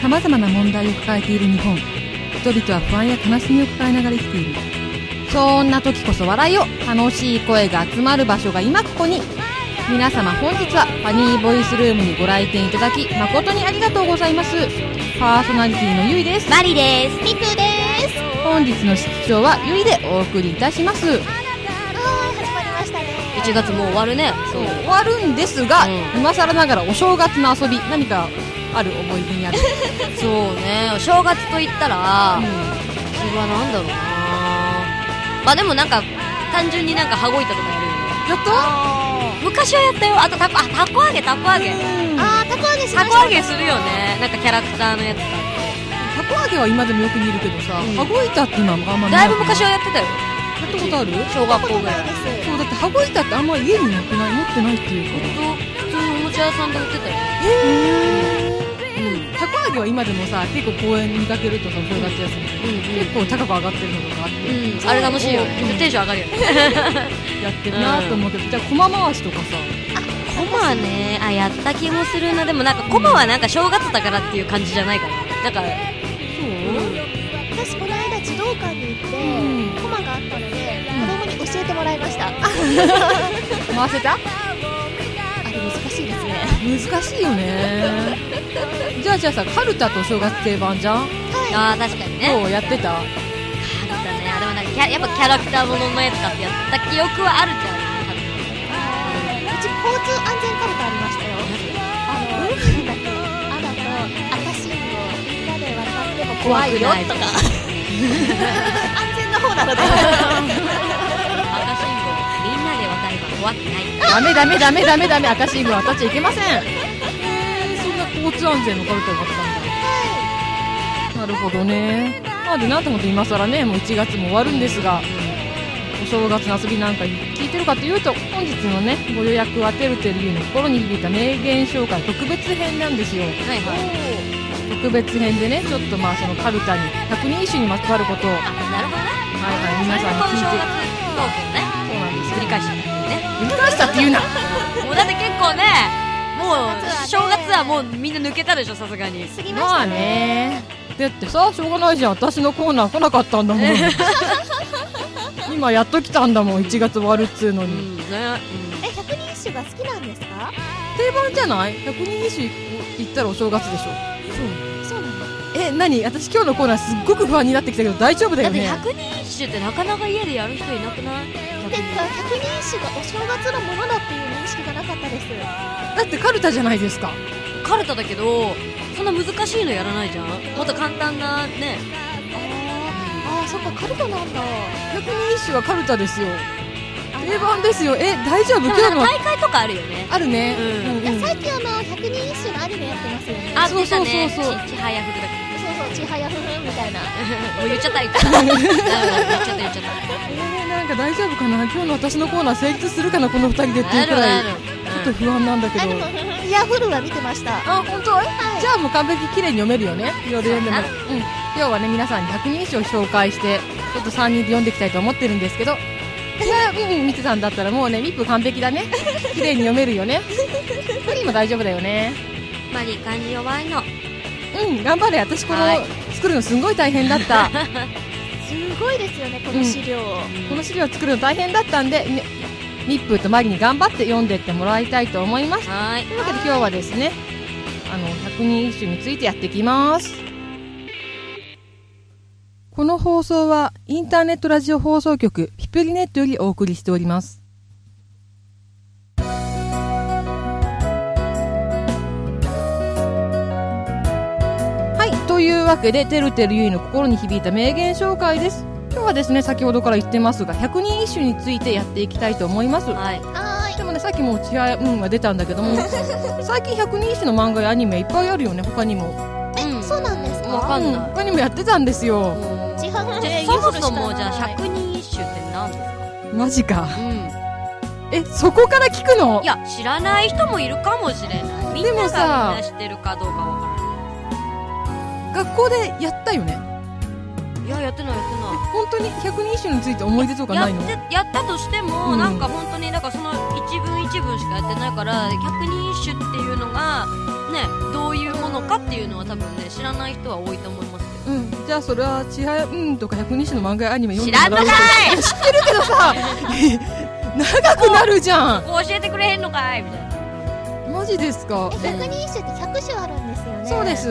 様々な問題を抱えている日本。人々は不安や悲しみを抱えながら生きている。そんな時こそ笑いを、楽しい声が集まる場所が今ここに。皆様本日はファニーボイスルームにご来店いただき誠にありがとうございまパーソナリティのゆいです。 マリです。ミクです。 本日の室長はゆいでお送りいたします。 始まりましたね。 1月もう終わるね。 そう終わるんですが、今更ながらお正月の遊び何かある？思い出にある？ そうね、お正月と言ったら、うちはなんだろうな。まあでもなんか単純になんか羽子板とかやるよね。 やった？ 昔はやったよ。あとたこ揚げ。たこ揚げしました。たこ揚げするよね。なんかキャラクターのやつがあって。 たこ揚げは今でもよく見るけどさ、羽子板って今あんまりだいぶ昔はやってたよ。 やったことある？ 小学校ぐらい。 そうだって羽子板ってあんまり家になくない？持ってないっていうか。 普通のおもちゃ屋さんで売ってたよ。 たこ揚げは今でもさ、結構公園見かけるとさ、お正月休みで結構高く上がってるのとかあって、 あれ楽しいよね。テンション上がるよね。 やってるなと思うけど、じゃあ駒回しとかさ、 コマね、やった気もするな。でもなんかコマはなんか正月だからっていう感じじゃないかな。だから私この間児童館に行ってコマがあったので子供に教えてもらいました。 回せた？ あれ難しいですね。 難しいよね。じゃあさ、カルタと正月定番じゃん？ ああ確かにね。 そうやってた？ カルタね。でもなんかやっぱキャラクターもののやつ買ってやった記憶はあるじゃん。 うち交通安全カルタありましたよ。なんだっけ、赤信号みんなで渡っても怖いよとか。安全な方なので。 赤信号みんなで渡れば怖くない。 ダメ赤信号渡っちゃいけません。そんな交通安全のカルタがあったんだ。なるほどね。でなんともと今更ね、もう1月も終わるんですが、お正月の遊びなんか聞いてるかというと、本日のねご予約はてるてるゆうの心に響いた名言紹介特別編なんですよ。特別編でね、ちょっとそのカルタに百人一首にまつわることを、 なるほどね。 皆さんに聞いて、 正月トークをね、そうなんです。繰り返したね。 繰り返したって言うな。 もうだって結構ね、もう正月はもうみんな抜けたでしょ、さすがに。 過ぎましたね。 だってさ、しょうがないじゃん、私のコーナー来なかったんだもん。今やっと来たんだもん、1月終わるっつうのに。 百人一首が好きなんですか？ 定番じゃない？百人一首言ったらお正月でしょ。 そうなんだ。 何？私今日のコーナーすっごく不安になってきたけど大丈夫だよね。 だって百人一首ってなかなか家でやる人いなくない？ 百人一首がお正月のものだっていう認識がなかったです。 だってカルタじゃないですか。 カルタだけどそんな難しいのやらないじゃん。もっと簡単なね。 そっか、カルタなんだ。 百人一首はカルタですよ。定番ですよ。大丈夫？今日の大会とかあるよね。 あるね。 最近百人一首のアニメやってますよね。 あ、出たね。 そうちはやふぐだっけ。 ちはやふふみたいな。 もう言っちゃった。言っちゃった。 なんか大丈夫かな。今日の私のコーナー成立するかな、この2人でっていうくらいちょっと不安なんだけど。 イヤフルは見てました。 本当？じゃあもう完璧綺麗に読めるよね。いろいろ読んでも。今日はね、皆さんに百人一首を紹介してちょっと3人で読んでいきたいと思ってるんですけど、みつさんだったらもうね、ミップ完璧だね。綺麗に読めるよね。プリも大丈夫だよね。 まり漢字弱いの。 頑張れ。私この作るのすんごい大変だった。 すごいですよね、この資料。 この資料作るの大変だったんで、ミップとマリに頑張って読んでってもらいたいと思います。というわけで今日はですね、百人一首についてやっていきます。この放送はインターネットラジオ放送局ピプリネットよりお送りしております。というわけで、てるてるゆいの心に響いた名言紹介です。今日はですね、先ほどから言ってますが、百人一首についてやっていきたいと思います。でもね、さっきもちはは出たんだけども、最近百人一首の漫画やアニメいっぱいあるよね、他にも。 そうなんですか？ わかんない。 他にもやってたんですよ。 自販でそもそもじゃあ百人一首って何ですか？ マジか。そこから聞くの？ いや、知らない人もいるかもしれない。みんながみんな知ってるかどうかわからない。 学校でやったよね。 いや、やってない。 本当に百人一首について思い出とかないの？ やったとしても、なんか本当にだからその一文一文しかやってないから百人一首っていうのがねどういうものかっていうのは多分ね知らない人は多いと思いますけど。 じゃあそれはちはやとか百人一首の漫画アニメ読んで知らんのかい知ってるけどさ長くなるじゃん。 ここ教えてくれへんのかいみたいな。 マジですか？ 百人一首って100種あるんですよね。 そうです。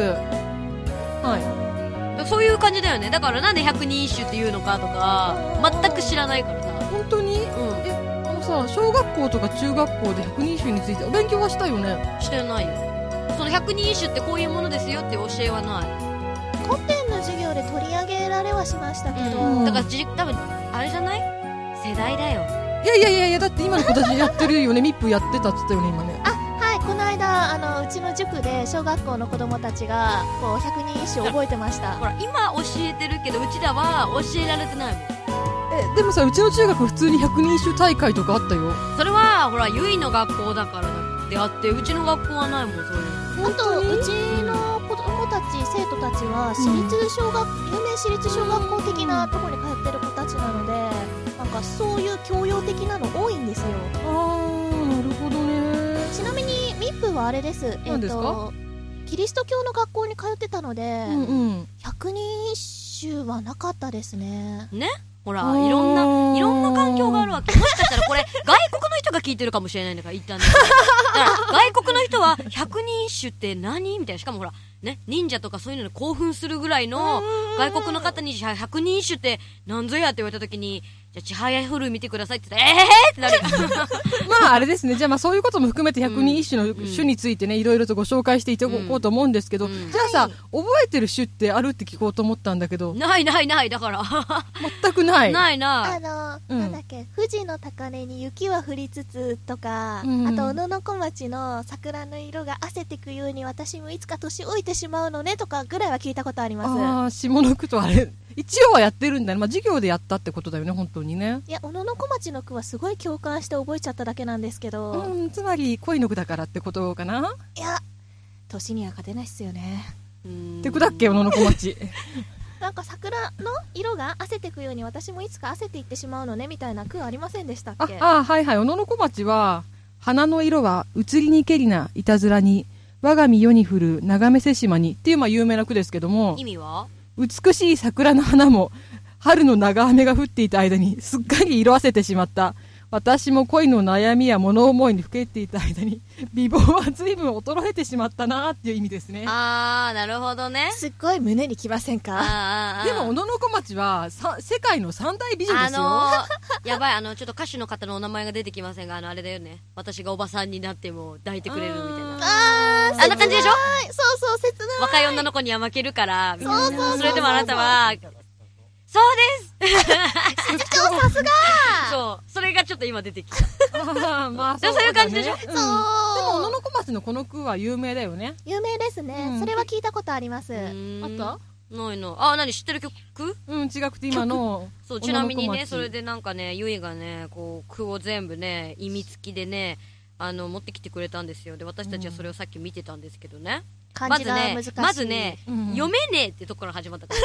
そういう感じだよね。だからなんで百人一首っていうのかとか全く知らないからさ。 本当に？さ、小学校とか中学校で百人一首についてお勉強はしたよね？ してないよ。その百人一首ってこういうものですよって教えはない。 古典の授業で取り上げられはしましたけど、 だから多分あれじゃない？世代だよ。 いやだって今の子たちやってるよね。ミップやってたっつったよね今ね。 はい、この間うちの塾で小学校の子供たちがこう百人一首覚えてました。 ほら今教えてるけどうちらは教えられてないもん。 でもさ、うちの中学普通に百人一首大会とかあったよ。 それはほらゆいの学校だからであってうちの学校はないもん。そういうあとうちの子供たち生徒たちは有名私立小学校的なところに通ってる子たちなので、なんかそういう教養的なの多いんですよ。 なるほどね。 ちなみにミップはあれです。 何ですか？ キリスト教の学校に通ってたので、百人一首はなかったですね。 ほらいろんな環境があるわけ。もしかしたらこれ外国の人が聞いてるかもしれないんだから一旦ね。だから外国の人は百人一首って何みたいな。しかもほらね忍者とかそういうのに興奮するぐらいの外国の方に百人一首って何ぞやって言われた時に、じゃあちはやふる見てくださいって言ったらってなる。 まああれですね。じゃあまあそういうことも含めて百人一首の種についてねいろいろとご紹介していこうと思うんですけど、じゃあさ、覚えてる種ってあるって聞こうと思ったんだけど。 ないだから全くない。 ないなんだっけ、富士の高根に雪は降りつつとか、あと小野小町の桜の色が褪せてくように私もいつか年老いてしまうのねとかぐらいは聞いたことあります。 下の句とあれ一応はやってるんだね。まあ授業でやったってことだよね本当にね。 いや小野小町の句はすごい共感して覚えちゃっただけなんですけど、 つまり恋の句だからってことかな。 いや年には勝てないっすよね。 って句だっけ小野小町。 なんか桜の色が褪せてくように私もいつか褪せていってしまうのねみたいな句ありませんでしたっけ？ はい小野小町は花の色は移りにけりないたずらに我が身世に降る眺めせしまにっていう有名な句ですけども、 意味は美しい桜の花も春の長雨が降っていた間にすっかり色あせてしまった。私も恋の悩みや物思いにふけっていた間に美貌は随分衰えてしまったなっていう意味ですね。 なるほどね。 すっごい胸にきませんか？ でも小野小町は世界の三大美女ですよ。 やばい、ちょっと歌手の方のお名前が出てきませんが、あれだよね。私がおばさんになっても抱いてくれるみたいな。あんな感じでしょ？ そう切ない。 若い女の子には負けるからみたいな。 そうそれでもあなたはそうですさすがそう、それがちょっと今出てきた。 まあそういう感じでしょ？ でも小野小町のこの句は有名だよね。 有名ですね。それは聞いたことあります。あった？ ないの。何知ってる曲？ 違くて今の。 そう、ちなみにね、それでなんかね、ゆいがね、こう句を全部ね、意味付きでね、持ってきてくれたんですよ。で、私たちはそれをさっき見てたんですけどね。 漢字が難しい。 まずね、読めねえってところから始まったから、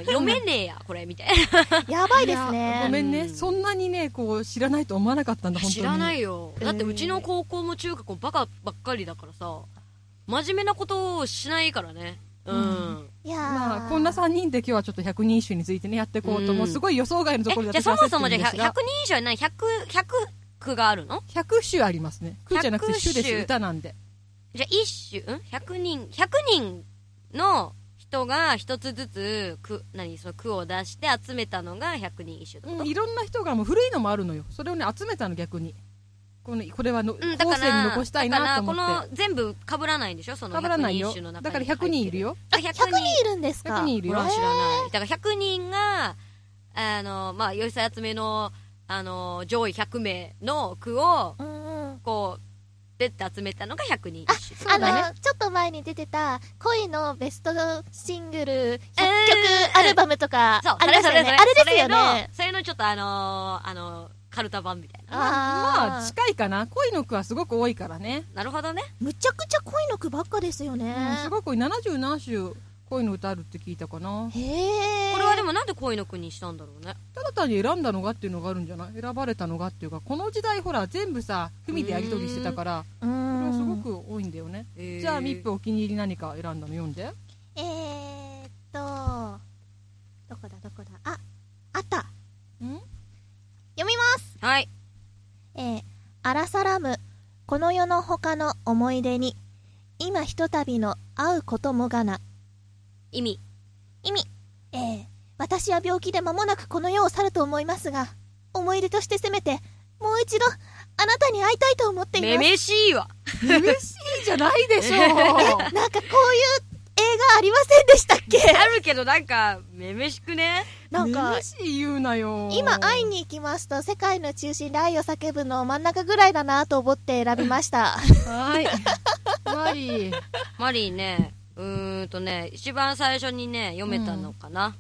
読めねえやこれみたいな。 やばいですね。 ごめんね、そんなにねこう知らないと思わなかったんだ本当に。 知らないよ。だってうちの高校も中学もバカばっかりだからさ、真面目なことをしないからね。 いやまあこんな3人で今日はちょっと百人一首についてねやっていこうと、もうすごい予想外のところでじゃあそもそもじゃあ100人以上は何100句があるの ？100首ありますね。句じゃなくて首です。歌なんで。 じゃあ1首100人の人が一つずつその句を出して集めたのが百人一首ってこと？ いろんな人がもう古いのもあるのよ。それをね集めたの逆に。これは後世に残したいなと思って。 だからこの全部被らないんでしょ？その百人一首の中に。 だから100人いるよ。 100人いるんですか？ 100人いるよ。 知らない。だから100人がまあよいさ集めの上位100名の句をこうでって集めたのが100人一首。 ちょっと前に出てた恋のベストシングル100曲アルバムとかありましたよね。あれですよね。 それのちょっとカルタ版みたいな。 まあ近いかな。恋の句はすごく多いからね。 なるほどね。 むちゃくちゃ恋の句ばっかですよね。 すごく多い。70何首恋の歌あるって聞いたかな。 へえ。 これはでもなんで恋の国にしたんだろうね。 ただ単に選んだのがっていうのがあるんじゃない？選ばれたのがっていうか、この時代ほら全部さ文でやり取りしてたから、これはすごく多いんだよね。じゃあミップお気に入り何か選んだの読んで。 どこだあった。読みます。 はい。 あらさらむこの世の他の思い出に今ひとたびの会うこともがな。 意味。 私は病気で間もなくこの世を去ると思いますが、思い出としてせめてもう一度あなたに会いたいと思っています。 めめしいわ。 めめしいじゃないでしょう。 なんかこういう映画ありませんでしたっけ？ あるけどなんかめめしくね。 なんかめめしい言うなよ。 今会いに行きますと世界の中心で愛を叫ぶの真ん中ぐらいだなと思って選びました。 はい。 マリーね、一番最初にね読めたのかな。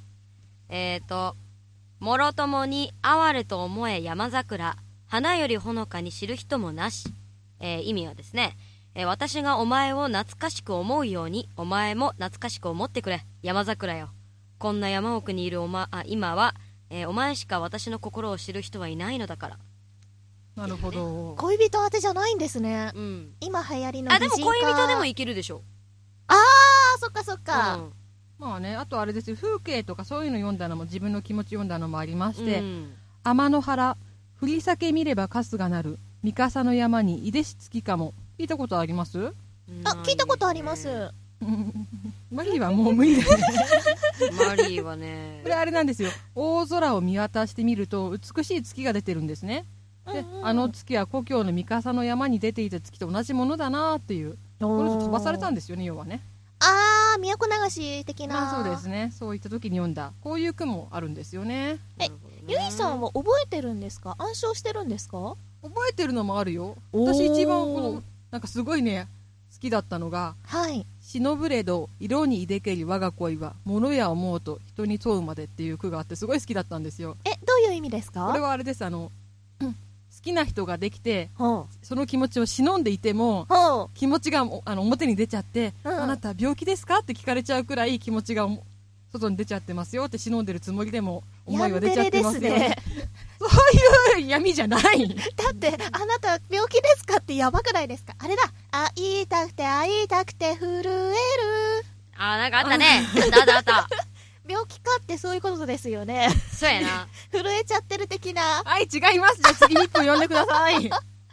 もろともに哀れと思え山桜、花よりほのかに知る人もなし。意味はですね、私がお前を懐かしく思うようにお前も懐かしく思ってくれ山桜よ。こんな山奥にいる今は、お前しか私の心を知る人はいないのだから。 なるほど。 恋人当てじゃないんですね。今流行りの美人か。 でも恋人でもいけるでしょ。 そっか、 まあね、あとあれですよ、風景とかそういうの読んだのも自分の気持ち読んだのもありまして、天の原振り裂け見れば春日なる三笠の山にいでし月かも。聞いたことあります？ 聞いたことあります。 マリーはもう無理だよね。 マリーはね、 これあれなんですよ、大空を見渡してみると美しい月が出てるんですね。で、あの月は故郷の三笠の山に出ていた月と同じものだなっていう、これ飛ばされたんですよね、要はね。 都流し的な。 そうですね、そういった時に読んだこういう句もあるんですよね。 ゆいさんは覚えてるんですか？暗唱してるんですか？ 覚えてるのもあるよ。私一番このなんかすごいね好きだったのが、忍ぶれど色にいでけり我が恋は物や思うと人に問うまでっていう句があってすごい好きだったんですよ。 どういう意味ですか？ これはあれです、好きな人ができてその気持ちを忍んでいても気持ちが表に出ちゃって、あなた病気ですかって聞かれちゃうくらい気持ちが外に出ちゃってますよって、忍んでるつもりでも思いは出ちゃってますよね。そういう闇じゃない。 だってあなた病気ですかってやばくないですか？あれだ、会いたくて震える。 なんかあったね。あった。 病気かってそういうことですよね。 そうやな。 震えちゃってる的な。 はい、違います。じゃあ次1分読んでください。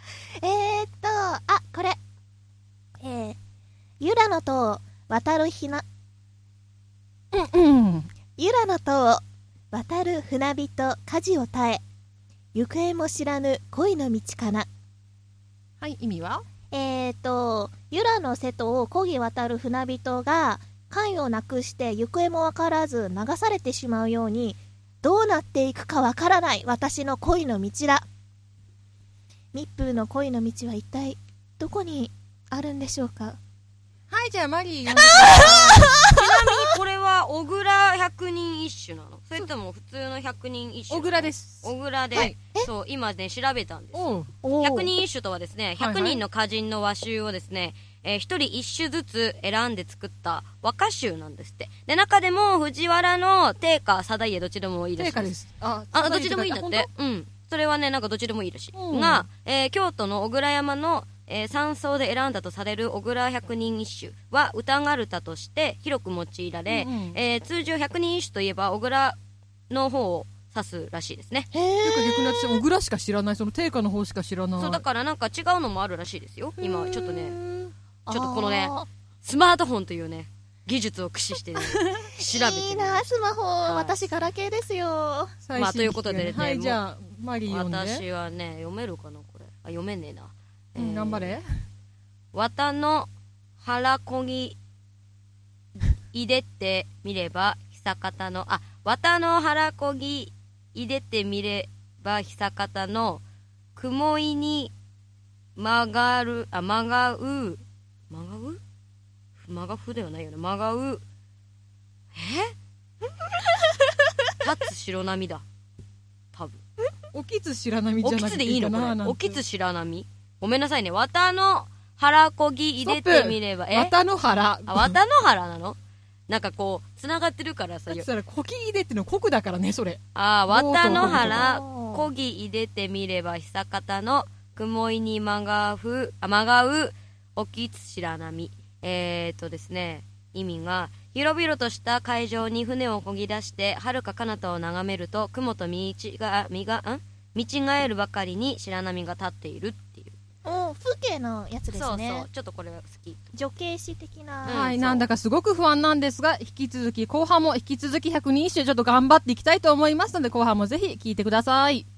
これ。ゆらのと渡るひな。ゆらのと渡る船人舵を耐え、行方も知らぬ恋の道かな。 はい、意味は？ ゆらの瀬戸を漕ぎ渡る船人が貝をなくして行方もわからず流されてしまうように、どうなっていくかわからない私の恋の道だ。密封の恋の道は一体どこにあるんでしょうか？ はい、じゃあマリー読んで。 ちなみにこれは小倉百人一首なの？それとも普通の百人一首？ 小倉です。 小倉で、そう、今ね調べたんです。百人一首とはですね、100人の歌人の和集をですね、1人1首ずつ選んで作った和歌集なんですって。で、中でも藤原の定家定家どっちでもいいらしいです。 どっちでもいいんだって。それはねなんかどっちでもいいらしいが、京都の小倉山の山荘で選んだとされる小倉百人一首は歌がるたとして広く用いられ、通常百人一首といえば小倉の方を指すらしいですね。 逆に私小倉しか知らない、その定家の方しか知らない。 そうだからなんか違うのもあるらしいですよ。今ちょっとね、ちょっとこのねスマートフォンというね技術を駆使してね調べていいなスマホ、私ガラケーですよ。 まあということでね、 はい、じゃあマリー読んで。 私はね読めるかなこれ。読めねえな。 頑張れ。 綿の腹こぎいでってみれば久方の綿の腹こぎいでってみれば久方の雲井に曲がうではないよね。曲がう立つ白波だ多分。 おきつ白波じゃなくておきつでいいのかな。おきつ白波、ごめんなさいね。綿の腹こぎいでってみれば綿の原。 綿の原なの。 なんかこう、繋がってるからさ。 だってこぎ入れっての国だからね、それ。 綿の原、こぎ入れてみれば久方の、雲井にまがう、沖津白波。ですね、意味が、広々とした海上に船を漕ぎ出して、遥か彼方を眺めると、雲と見違えるばかりに白波が立っているっていう。 風景のやつですね。 そうそう、ちょっとこれ好き。 女形詩的な。 はい、なんだかすごく不安なんですが、引き続き、後半も引き続き100人一首ちょっと頑張っていきたいと思いますので、後半もぜひ聞いてください。